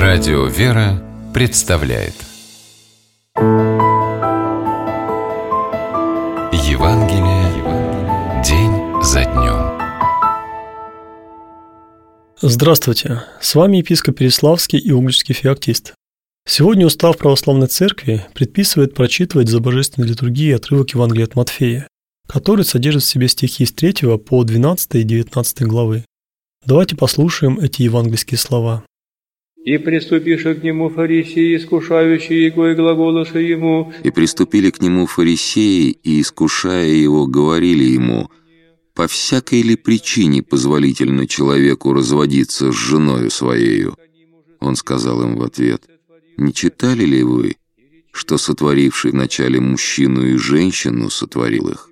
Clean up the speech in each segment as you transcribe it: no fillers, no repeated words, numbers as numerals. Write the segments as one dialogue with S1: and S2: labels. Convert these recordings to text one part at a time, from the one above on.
S1: Радио «Вера» представляет Евангелие день за днем.
S2: Здравствуйте, с вами епископ Переславский и Угличский феоктист. Сегодня устав Православной Церкви предписывает прочитывать за божественной литургией отрывок Евангелия от Матфея, который содержит в себе стихи с 3 по 12 и 19 главы. Давайте послушаем эти евангельские слова.
S3: «И приступивши к нему фарисеи, искушающие его, и глаголоши ему».
S4: И приступили к нему фарисеи, и, искушая его, говорили ему: «По всякой ли причине позволительно человеку разводиться с женою своею?» Он сказал им в ответ: «Не читали ли вы, что сотворивший вначале мужчину и женщину сотворил их?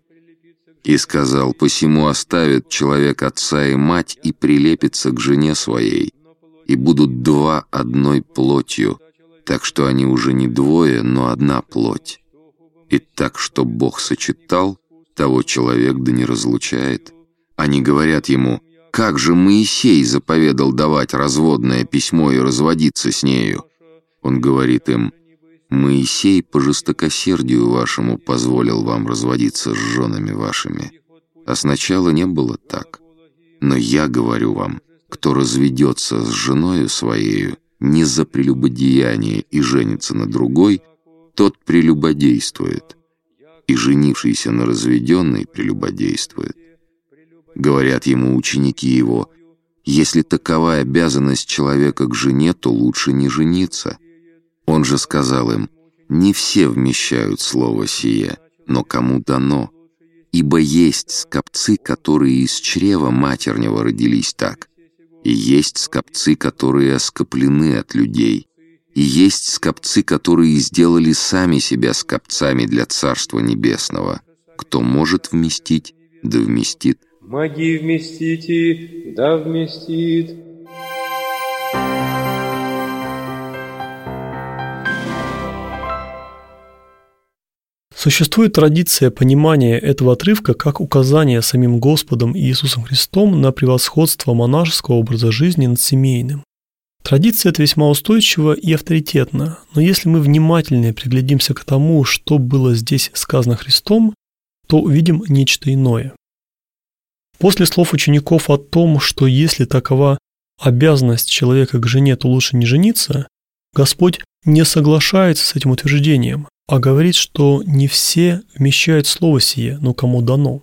S4: И сказал: посему оставит человек отца и мать и прилепится к жене своей, и будут два одной плотью, так что они уже не двое, но одна плоть. И так, что Бог сочетал, того человек да не разлучает». Они говорят ему: «Как же Моисей заповедал давать разводное письмо и разводиться с нею?» Он говорит им: «Моисей по жестокосердию вашему позволил вам разводиться с женами вашими, а сначала не было так. Но я говорю вам, кто разведется с женою своею не за прелюбодеяние и женится на другой, тот прелюбодействует, и женившийся на разведенной прелюбодействует». Говорят ему ученики его: «Если такова обязанность человека к жене, то лучше не жениться». Он же сказал им: «Не все вмещают слово сие, но кому дано. Ибо есть скопцы, которые из чрева матернего родились так, и есть скопцы, которые оскоплены от людей, и есть скопцы, которые сделали сами себя скопцами для Царства Небесного. Кто может вместить, да вместит».
S3: «Моги вместите, да вместит».
S2: Существует традиция понимания этого отрывка как указание самим Господом Иисусом Христом на превосходство монашеского образа жизни над семейным. Традиция эта весьма устойчива и авторитетна, но если мы внимательнее приглядимся к тому, что было здесь сказано Христом, то увидим нечто иное. После слов учеников о том, что если такова обязанность человека к жене, то лучше не жениться, Господь не соглашается с этим утверждением, а говорит, что не все вмещают слово сие, но кому дано.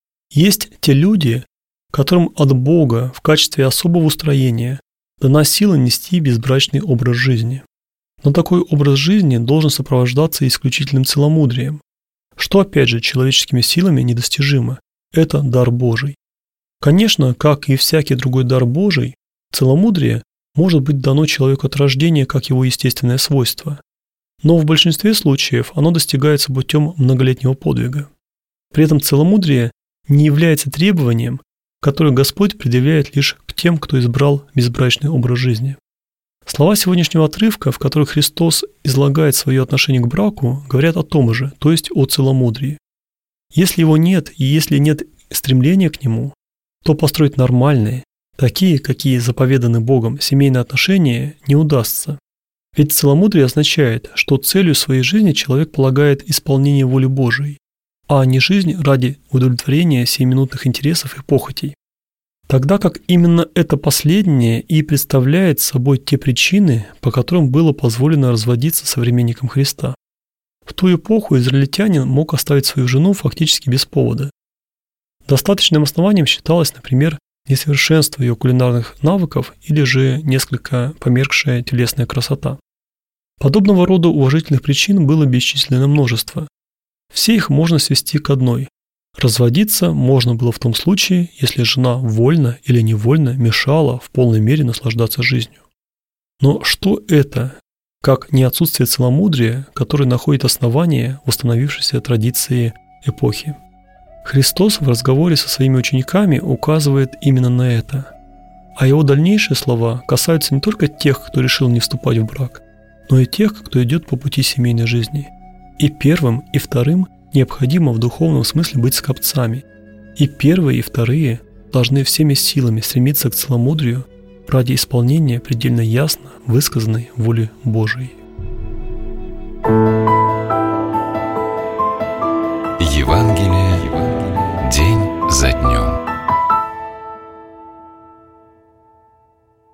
S2: Есть те люди, которым от Бога в качестве особого устроения дана сила нести безбрачный образ жизни. Но такой образ жизни должен сопровождаться исключительным целомудрием, что, опять же, человеческими силами недостижимо. Это дар Божий. Конечно, как и всякий другой дар Божий, целомудрие может быть дано человеку от рождения как его естественное свойство. Но в большинстве случаев оно достигается путем многолетнего подвига. При этом целомудрие не является требованием, которое Господь предъявляет лишь к тем, кто избрал безбрачный образ жизни. Слова сегодняшнего отрывка, в которых Христос излагает свое отношение к браку, говорят о том же, то есть о целомудрии. Если его нет и если нет стремления к нему, то построить нормальные, такие, какие заповеданы Богом, семейные отношения не удастся. Ведь целомудрие означает, что целью своей жизни человек полагает исполнение воли Божией, а не жизнь ради удовлетворения сиюминутных интересов и похотей. Тогда как именно это последнее и представляет собой те причины, по которым было позволено разводиться современникам Христа. В ту эпоху израильтянин мог оставить свою жену фактически без повода. Достаточным основанием считалось, например, несовершенство ее кулинарных навыков или же несколько померкшая телесная красота. Подобного рода уважительных причин было бесчисленное множество. Все их можно свести к одной. Разводиться можно было в том случае, если жена вольно или невольно мешала в полной мере наслаждаться жизнью. Но что это, как не отсутствие целомудрия, которое находит основание в установившейся традиции эпохи? Христос в разговоре со своими учениками указывает именно на это. А его дальнейшие слова касаются не только тех, кто решил не вступать в брак, но и тех, кто идет по пути семейной жизни. И первым, и вторым необходимо в духовном смысле быть скопцами. И первые, и вторые должны всеми силами стремиться к целомудрию, ради исполнения предельно ясно высказанной воли Божией.